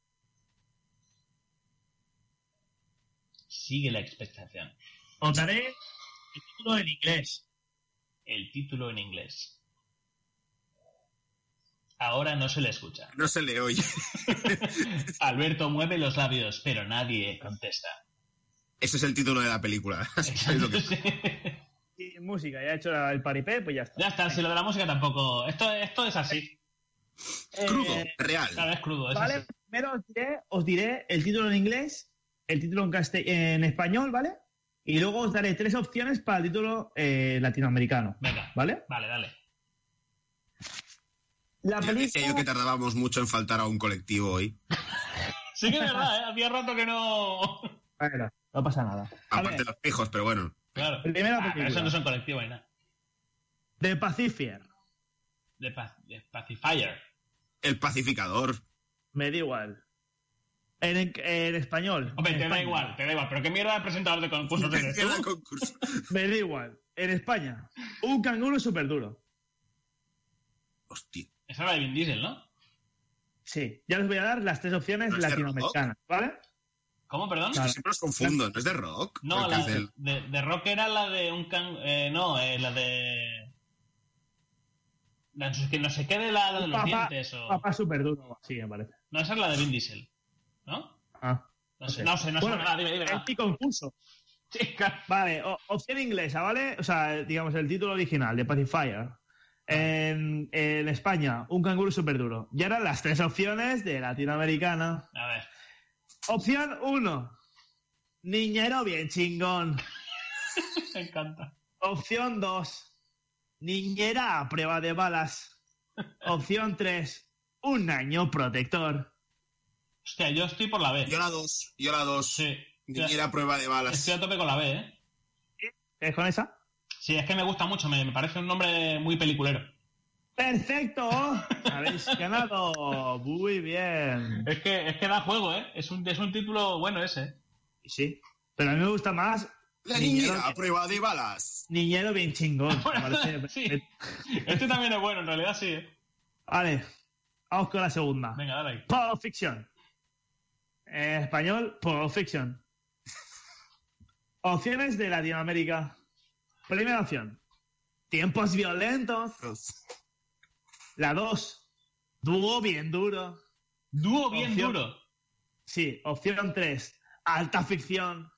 Sigue la expectación. Os daré el título en inglés. El título en inglés. Ahora no se le escucha. No se le oye. Alberto mueve los labios, pero nadie contesta. Ese es el título de la película. Es lo que... Y música, ya he hecho el paripé, pues ya está. Ya está, si lo de la música tampoco... Esto es así. Crudo, real. Claro, es crudo. Vale, así. primero os diré el título en inglés, el título en español, ¿vale? Y luego os daré 3 opciones para el título latinoamericano. Venga. ¿Vale? Vale, dale. La Ya película... decía yo que tardábamos mucho en faltar a un colectivo hoy. Sí que es verdad, ¿eh? Hacía rato que no... Bueno, no pasa nada. A Aparte ver, los pijos, pero bueno. Claro. Primera Pero película. eso no es un colectivo ni nada. The Pacifier. De Pacifier. El pacificador. Me da igual. En español. Hombre, en te da España. igual. ¿Pero qué mierda de presentador de concursos eres tú? Queda el concurso. Me da igual. En España. Un canguro súper duro. Hostia. Esa era de Vin Diesel, ¿no? Sí. Ya les voy a dar las 3 opciones ¿No es de latinoamericanas, ¿vale? ¿Cómo, perdón? Claro. Siempre los confundo. ¿No es de rock? No, El la que hace de Rock era la de un la de... que no sé qué de la de los dientes o... Papá súper duro. Sí, me parece. No, esa es la de Vin Diesel, ¿no? Ah. No sé, no Bueno, sé nada, dime. Es mi concurso. Sí, claro. Vale, opción inglesa, ¿vale? O sea, digamos, el título original de Pacifier. En España, un canguro súper duro. Y ahora las 3 opciones de latinoamericana. A ver. Opción 1. Niñero bien chingón. Me encanta. Opción 2. Niñera a prueba de balas. Opción 3. Un año protector. Hostia, yo estoy por la B. Yo la 2. Sí. Niñera prueba de balas. Estoy a tope con la B, ¿eh? ¿Es con esa? Sí, es que me gusta mucho. Me parece un nombre muy peliculero. ¡Perfecto! Habéis ganado. Muy bien. Es que da juego, ¿eh? Es un título bueno ese. Sí. Pero a mí me gusta más La niñera a prueba de balas. Niñero bien chingón. Bueno, Me parece sí. perfecto. Este también es bueno, en realidad sí, ¿eh? Vale. Vamos con la segunda. Venga, dale ahí. Pulp Fiction. En español, Pulp Fiction. Opciones de Latinoamérica. Primera opción. Tiempos violentos. La 2. Dúo bien duro. Dúo bien Opción- duro. Sí. Opción 3. Alta ficción.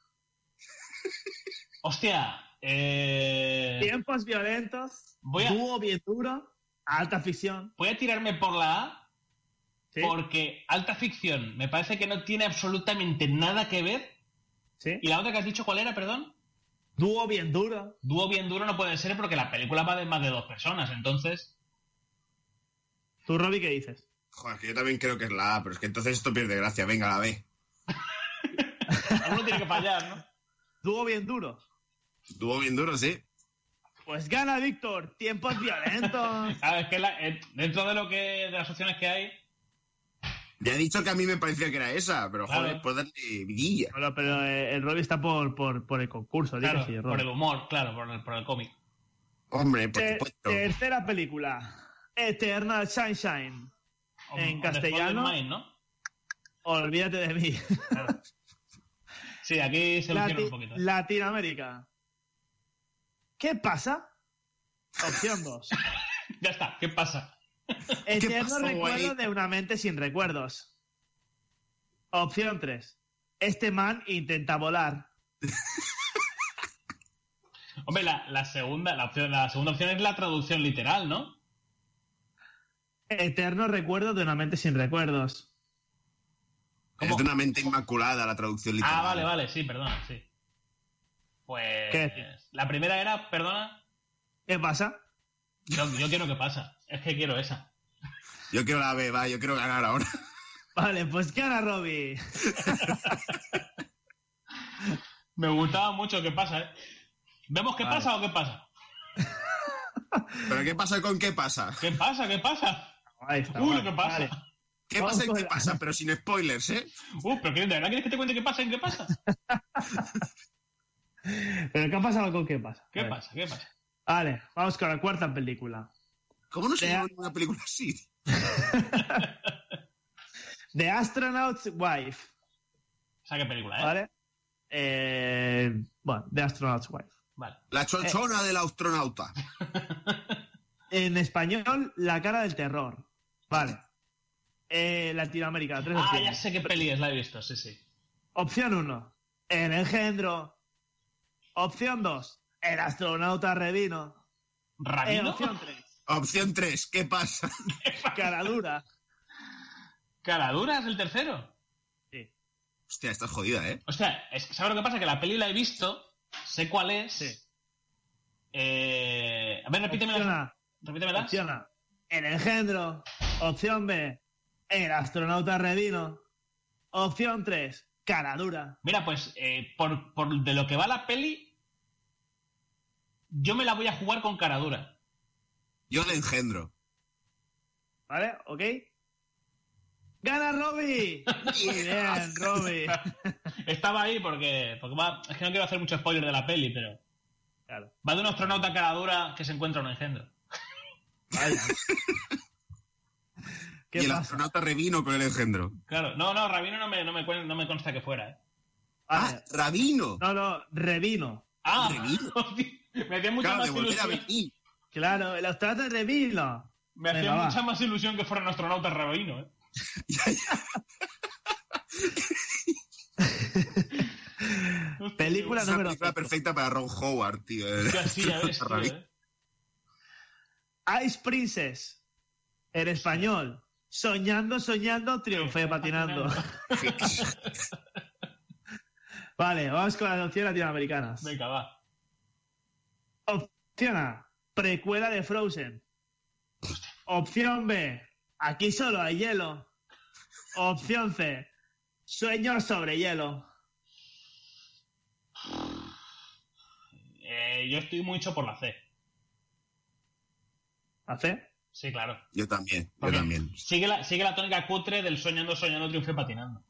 Hostia. Tiempos violentos. Voy a- Dúo bien duro. Alta ficción. Voy a tirarme por la A ¿Sí? porque alta ficción me parece que no tiene absolutamente nada que ver. ¿Sí? ¿Y la otra que has dicho cuál era, perdón? Dúo bien duro. Dúo bien duro no puede ser porque la película va de más de 2 personas, entonces... ¿Tú, Robbie, qué dices? Joder, que yo también creo que es la A, pero es que entonces esto pierde gracia. Venga, la B. Alguno tiene que fallar, ¿no? Dúo bien duro. Dúo bien duro, sí. Pues gana Víctor. Tiempos violentos. Es que dentro de las opciones que hay... Ya he dicho que a mí me parecía que era esa, pero Claro. joder, por darle vidilla. Bueno, pero el Robbie está por el concurso. di Claro, que sí, por Robbie. el humor, claro, por el cómic. Hombre, por supuesto. Tercera película. Eternal Sunshine. En castellano. Spoiler Mind, ¿no? Olvídate de mí. Claro. Sí, aquí se lucieron un poquito. Latinoamérica. ¿Qué pasa? Opción 2. Ya está, ¿qué pasa? Eterno pasó, recuerdo güey? de una mente sin recuerdos. Opción 3. Este man intenta volar. Hombre, la segunda opción es la traducción literal, ¿no? Eterno recuerdo de una mente sin recuerdos. ¿Cómo? Es de una mente inmaculada la traducción literal. Vale, sí, perdona, sí. Pues... ¿Qué decir? La primera era, perdona, ¿Qué pasa? yo quiero que pasa. Es que quiero esa. Yo quiero la B, va, yo quiero ganar ahora. Vale, pues gana Robbie. Me gustaba mucho qué pasa, ¿eh? ¿Vemos qué Vale. pasa o qué pasa? ¿Pero qué pasa con qué pasa? ¿Qué pasa? ¿Qué pasa? Ahí está. Uy, vale, ¿qué pasa? vale. ¿Qué Vamos pasa en con qué la- pasa? Pero sin spoilers, ¿eh? Pero ¿de verdad quieres que te cuente qué pasa en qué pasa? ¿Pero qué ha pasado con qué pasa? ¿Qué Vale. pasa? ¿Qué pasa? Vale, vamos con la cuarta película. ¿Cómo no se Vea- llama ninguna película así? The Astronaut's Wife. O sea, ¿qué película, ¿Vale? Bueno, The Astronaut's Wife. Vale. La chochona del astronauta. En español, La cara del terror. Vale. Latinoamérica, 3 Ah, opciones. ya sé qué peli es, la he visto, sí, sí. Opción 1, El engendro. Opción 2, El astronauta revino. ¿Rabino? Opción 3, Opción 3, ¿qué pasa? Cara dura. ¿Caradura es el tercero? Sí. Hostia, estás jodida, ¿eh? O sea, ¿sabes lo que pasa? Que la peli la he visto, sé cuál es. Sí. A ver, repítemela. Repítemela. Opción A, El engendro. Opción B, El astronauta revino. Opción 3, Cara dura. Mira, pues, por de lo que va la peli, yo me la voy a jugar con Caradura. Yo le engendro. ¿Vale? ¿Ok? ¡Gana Robbie! Muy bien, Robbie. Estaba ahí porque va, es que no quiero hacer mucho spoiler de la peli, pero Claro. va de un astronauta Caradura que se encuentra un engendro. Vaya. Y ¿Qué el pasa? astronauta revino con el engendro. Claro, no, Rabino no me consta que fuera, ¿eh? Vale. Rabino. No, revino. Ah, Revino. me hacía mucha Claro, más de volver a ilusión. venir. Claro, el astronauta revino. Me hacía Venga, va. mucha más ilusión que fuera un astronauta Rabino, ¿eh? Película Es una número película 5. perfecta para Ron Howard, tío. Hostia, sí, ya ves, tío, Rabino. ¿eh? Ice Princess. En español. Soñando, soñando, triunfé patinando. Vale, vamos con las opciones latinoamericanas. Venga, va. Opción A, precuela de Frozen. Opción B, aquí solo hay hielo. Opción C, sueños sobre hielo. Yo estoy mucho por la C. ¿La C? Sí, claro. Yo también, Porque yo también. Sigue la tónica cutre del soñando, soñando, triunfe patinando.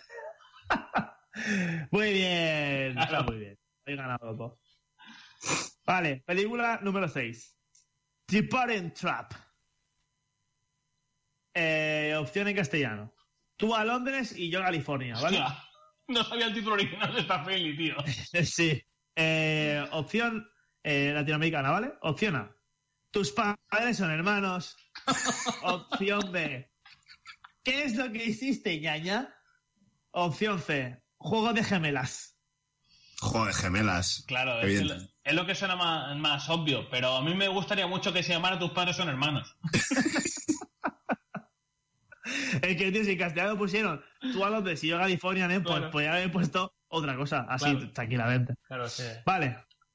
Muy bien, Claro. está muy bien. He ganado los dos. Vale, película número 6. The Parent Trap. Opción en castellano. Tú a Londres y yo a California, ¿vale? Hostia, no sabía el título original de esta peli, tío. Sí. Opción latinoamericana, ¿vale? Opción A. Tus padres son hermanos. Opción B. ¿Qué es lo que hiciste, ñaña? Opción C. Juego de gemelas. Joder, gemelas. Claro, Evidente. es lo que suena más obvio, pero a mí me gustaría mucho que se llamara Tus padres son hermanos. Es que, tío, si en castellano pusieron tú a Londres y yo a California, ¿eh? Pues Claro. podría haber puesto otra cosa, así, Claro. tranquilamente. Claro, sí. Vale,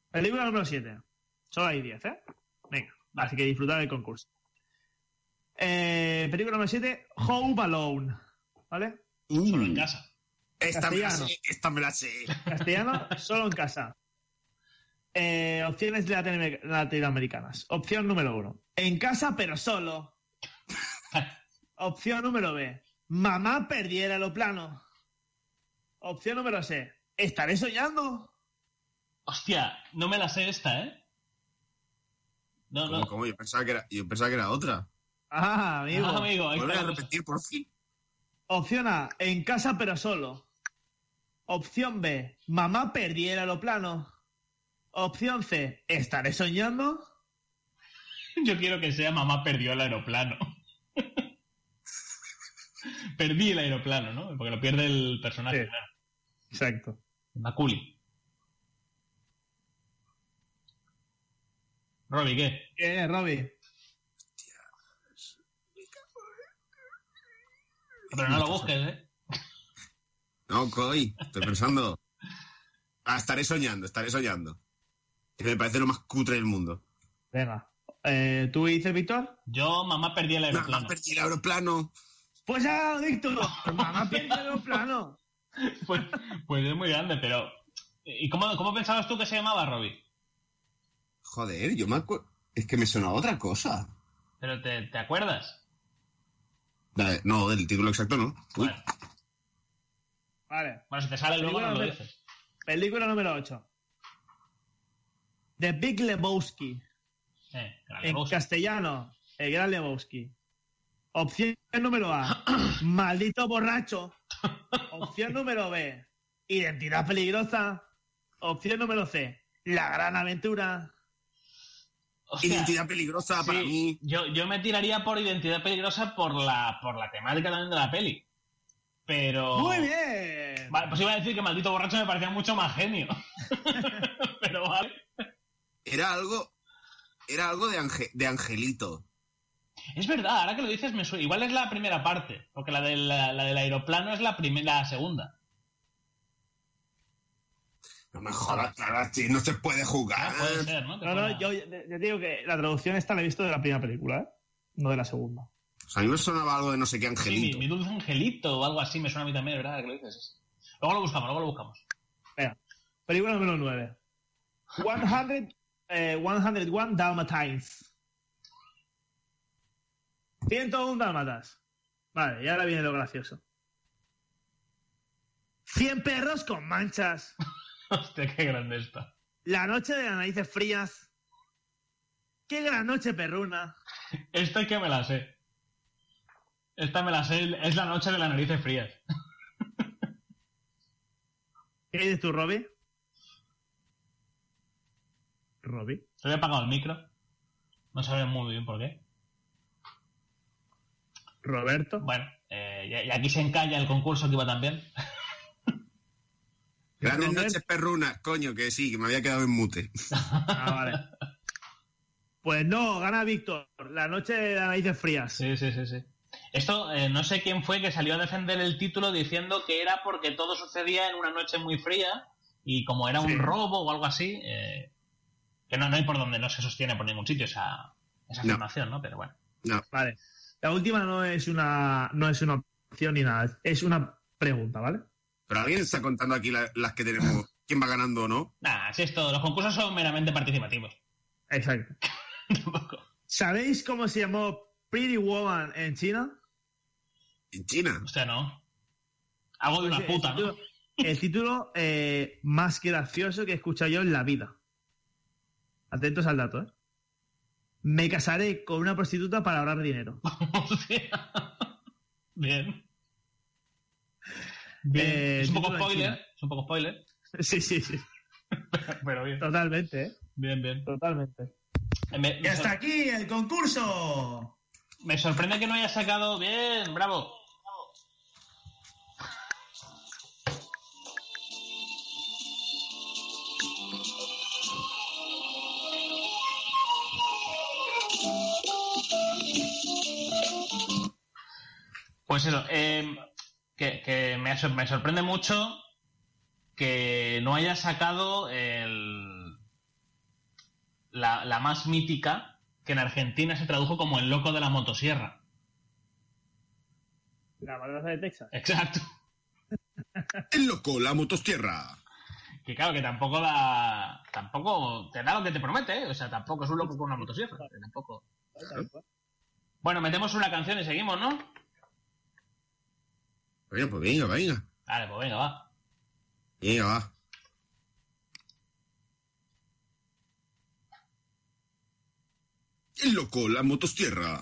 Película número 7. Solo hay 10, ¿eh? Venga, así que disfrutad del concurso. Película número 7, Home Alone. ¿Vale? Solo en casa. Esta me la sé. Castellano, solo en casa. Opciones latinoamericanas. Opción número 1. En casa, pero solo. Opción número B. Mamá perdí el aeroplano. Opción número C. ¿Estaré soñando? Hostia, no me la sé esta, ¿eh? No. ¿Cómo? Yo pensaba que era otra. Ah, amigo. Ahí Vuelve está a la cosa. repetir, por fin. Opción A. En casa, pero solo. Opción B. Mamá perdí el aeroplano. Opción C. ¿Estaré soñando? Yo quiero que sea mamá perdió el aeroplano. Perdí el aeroplano, ¿no? Porque lo pierde el personaje. Sí. Claro. Exacto. Maculi. Robbie, ¿qué? Robbie? Pero no lo busques, ¿eh? No, Coy, estoy pensando. Estaré soñando. Que me parece lo más cutre del mundo. Venga. ¿Tú dices, Víctor? Yo, mamá perdí el aeroplano. Mamá, perdí el aeroplano. Pues ya, Víctor. Mamá pierde el aeroplano. Pues es muy grande, pero... ¿Y cómo pensabas tú que se llamaba, Robbie? Joder, yo me acuerdo. Es que me sonaba otra cosa. ¿Pero te acuerdas? No, del título exacto no. Uy. Vale. Bueno, si te sale luego Película no lo número- dices. Película número 8. The Big Lebowski. Gran En Lebowski. castellano, El Gran Lebowski. Opción número A. Maldito borracho. Opción número B. Identidad peligrosa. Opción número C. La gran aventura. Hostia, Identidad peligrosa para sí, mí. yo me tiraría por Identidad Peligrosa por la temática también de la peli. Pero... Muy bien. Vale, pues iba a decir que Maldito Borracho me parecía mucho más genio. Pero vale. Era algo de Angelito. Es verdad, ahora que lo dices me suena. Igual es la primera parte, porque la del aeroplano es la segunda. No me jodas, claro, así no se puede jugar. Puede ser, ¿no? No, yo te digo que la traducción esta la he visto de la primera película, ¿eh? No de la segunda. O sea, a mí me sonaba algo de no sé qué Sí, Angelito. mi dulce angelito o algo así me suena a mí también, ¿verdad? Que lo dices. Luego lo buscamos. Venga. Película número 9. 101 Dalmatians. 101 Dálmatas. Vale, y ahora viene lo gracioso. 100 perros con manchas. Hostia, qué grande está. La noche de las narices frías. Qué gran noche perruna. Esta es que me la sé. Esta me la sé, es la noche de las narices frías. ¿Qué dices tú, Robbie? ¿Robbie? Se había apagado el micro. No sabía muy bien por qué. ¿Roberto? Bueno, y aquí se encalla el concurso que iba también. Grandes Robert. noches perrunas, coño, que sí, que me había quedado en mute. Ah, vale. Pues no, gana Víctor. La noche de las narices frías. Sí. Esto, no sé quién fue que salió a defender el título diciendo que era porque todo sucedía en una noche muy fría y como era un Sí. robo o algo así, que no hay por donde no se sostiene por ningún sitio esa afirmación, ¿no? Pero bueno. No, Vale. La última no es una opción ni nada. Es una pregunta, ¿vale? pero alguien está contando aquí las que tenemos, quién va ganando o no. Nada, si esto, los concursos son meramente participativos. Exacto. Tampoco. ¿Sabéis cómo se llamó Pretty Woman en China? En China. Hostia, no. Algo de una puta, ¿no? El título más gracioso que he escuchado yo en la vida. Atentos al dato, ¿eh? Me casaré con una prostituta para ahorrar dinero. Hostia. Bien. Es un poco título en spoiler. China. Es un poco spoiler. Sí. Pero bien. Totalmente, ¿eh? Bien. Totalmente. Me Y hasta aquí el concurso. Me sorprende que no haya sacado bien. Bravo. Pues eso, que me sorprende mucho que no haya sacado la más mítica, que en Argentina se tradujo como el loco de la motosierra. La matanza de Texas. Exacto. El loco, la motosierra. Que claro, que tampoco te da lo que te promete, ¿eh? O sea, tampoco es un loco con una motosierra. Tampoco. Bueno, metemos una canción y seguimos, ¿no? Bueno, pues venga. Vale, pues venga, va. Venga, va. El loco, la motosierra.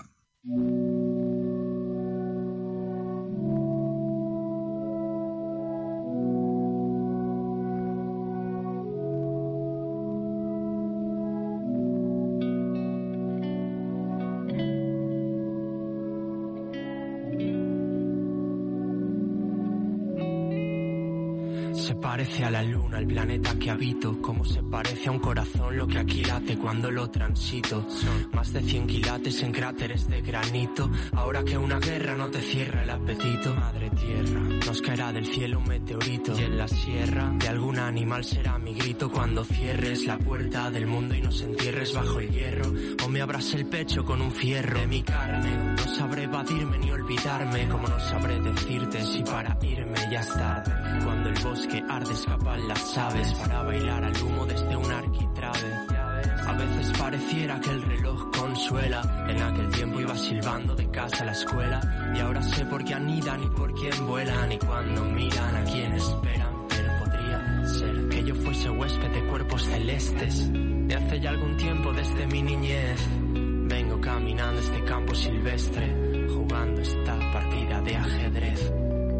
Se parece a la luna, el planeta que habito, como se parece a un corazón lo que aquí late cuando lo transito. Son más de 100 quilates en cráteres de granito, ahora que una guerra no te cierra el apetito. Madre tierra, nos caerá del cielo un meteorito, y en la sierra de algún animal será mi grito cuando cierres la puerta del mundo y nos entierres bajo el hierro, o me abras el pecho con un fierro de mi carne. No sabré evadirme ni olvidarme, como no sabré decirte si para irme ya es tarde. Cuando el bosque arde escapan las aves para bailar al humo desde un arquitrabe. A veces pareciera que el reloj consuela, en aquel tiempo iba silbando de casa a la escuela, y ahora sé por qué anidan y por quién vuelan, y cuando miran a quién esperan, pero podría ser que yo fuese huésped de cuerpos celestes. De hace ya algún tiempo desde mi niñez vengo caminando este campo silvestre, jugando esta partida de ajedrez.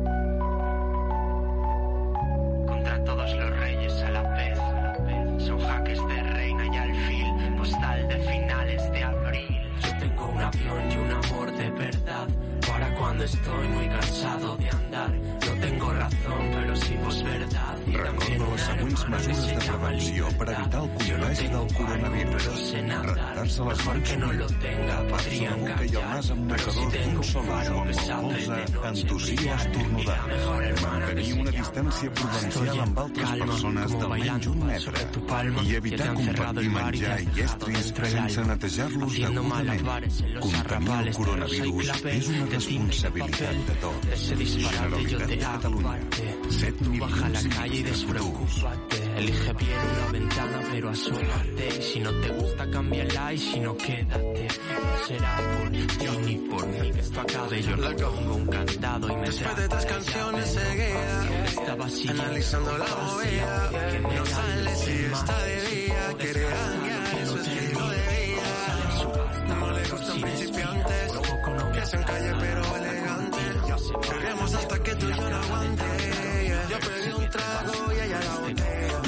Todos los reyes a la vez, son jaques de reina y alfil, postal de finales de abril. Yo tengo un avión y un amor de verdad, para cuando estoy muy cansado de andar. No tengo razón, pero sí posverdad. Recorda les següents mesures de prevenció per evitar el contagi del coronavirus. Rentar-se les mans sovint, fer-se la boca i el nas amb mocadors d'un sol ús o amb polsa, entossir o estornudar, mantenir una distància prudencial amb altres persones d'almenys 1 metre i evitar compartir menjar i estris sense netejar-los degudament. Contenir el coronavirus és una responsabilitat de tots. Generalitat de Catalunya. 7 milions i Despreocúpate, elige bien una ventana pero asómate, y si no te gusta cámbiala y si no quédate. No será por ti ni por mí que esto acabe, yo le pongo un candado y me después de 3 canciones seguidas, analizando la movida, no sale si está de día, quiere hanguear su estilo de vida. No le gustan principiantes, que sean calle pero elegantes, juguemos hasta que tú y yo no aguante. Yo pedí un trago y ella la botella.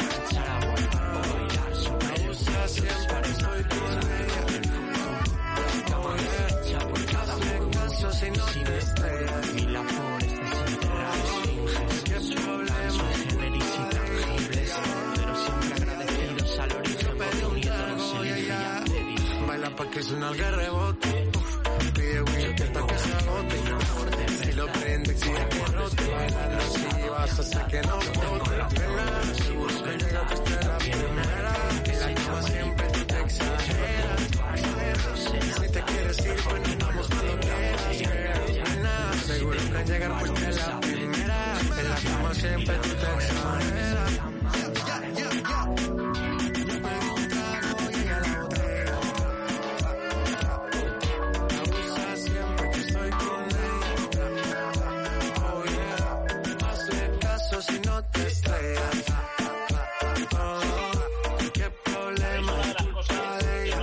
Abusa siempre, estoy con ella. Hazme caso si no te estrellas. Mi labor es desenterrar esfinges. ¿Qué problema? Son generis y tangibles, pero siempre agradecidos al origen. Yo pedí un trago y ella baila pa' que suena el rebote. Pide whisky hasta que se agote. Si lo prende exige que rote. Bailando así vas a hacer que no bote la pena. Seguro que llega que esté la primera. En la cama siempre tú te exageras. Si te quieres ir pues nos vamos cuando quieras. Seguro que llegar porque la primera. En la cama siempre tú te exageras. Si no te estrellas, qué problema es culpa de ella.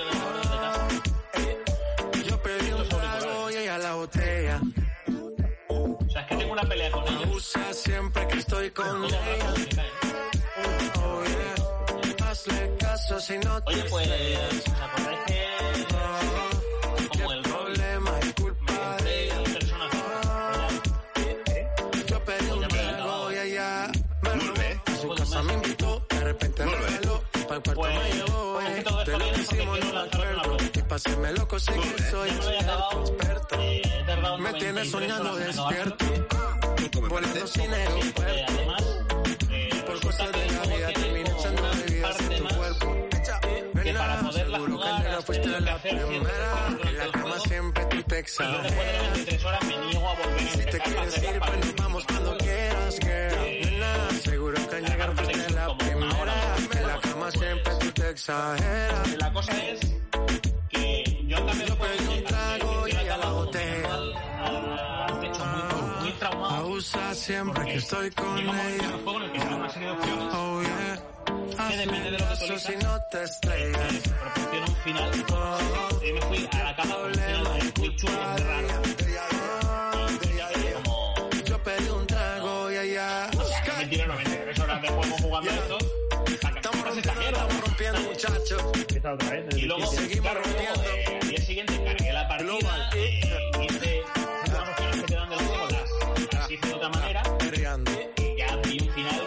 Yo pedí un trago y ella la botella. O sea, es que tengo una pelea con ella. Abusa siempre que estoy con ella. Oh yeah, hazle caso si no te Oye, pues, estrellas. ¿os acordáis que como el problema es culpa de ella? Yo pedí un trago y ella a su casa me invitó, de repente me veló, para el puerto me llevó, de lo que hicimos no me acuerdo, y paséme loco sé que soy experto, me tienes soñando despierto, volando sin aeropuerto, por cosas de la vida terminé echando bebidas en tu cuerpo, hacer 100 En la cama siempre tú te y yo después de las 23 horas me niego a volver a Si te quieres ir, pues nos vamos cuando quieras, girl. Seguro que al llegar fuiste la primera. En la cama siempre tú te exageras. La cosa es que yo también lo pedí un trago y a la botella. Al techo muy traumado. Abusa siempre que estoy con Llega un momento en ella. el juego en el que sale una serie de opciones Oh yeah. que depende de lo que tú elijas, si no te estrellas. proporciona un final. Yo me fui a la cama con un final muy chulo, muy raro. Como Yo pedí un trago y allá. me tiré 93 horas de juego jugando esto. Estamos rompiendo, muchachos. Empieza otra vez. Y luego, claro, luego, al día siguiente cargué la partida, hice las opciones que te dan del juego, las hice de otra manera, y ya vi un final.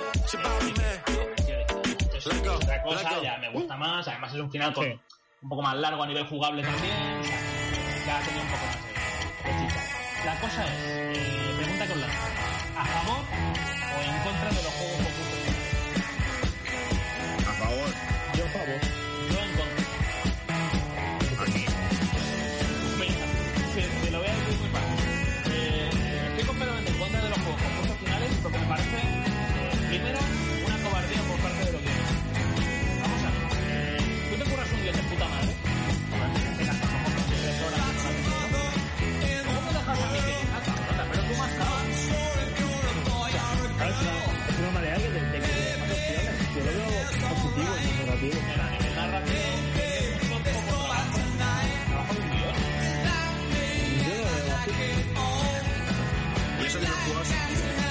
Otra cosa, ya me gusta más, además es un final con un poco más largo a nivel jugable también, o sea, ya tenía un poco más de chicha. La cosa es, pregunta con la ¿a favor o en contra de los juegos con puntos finales? A favor. Yo a favor. Yo en contra. Aquí. Mira, te lo voy a decir muy fácil. Estoy completamente en contra de los juegos con puntos finales porque me parece, primero, una cobardía por parte de los guiones. Vamos a ver. Tú te curras un guion de puta madre. Te gastas como 3 horas. ¿Cómo me dejas a mí que pero tú más cabrón? Es una manera que te más opciones. Yo lo veo positivo y negativo. Pero a nivel narrativo, es mucho poco trabajo. Trabajo de un guion. Yo lo veo así. Y eso que no juegas.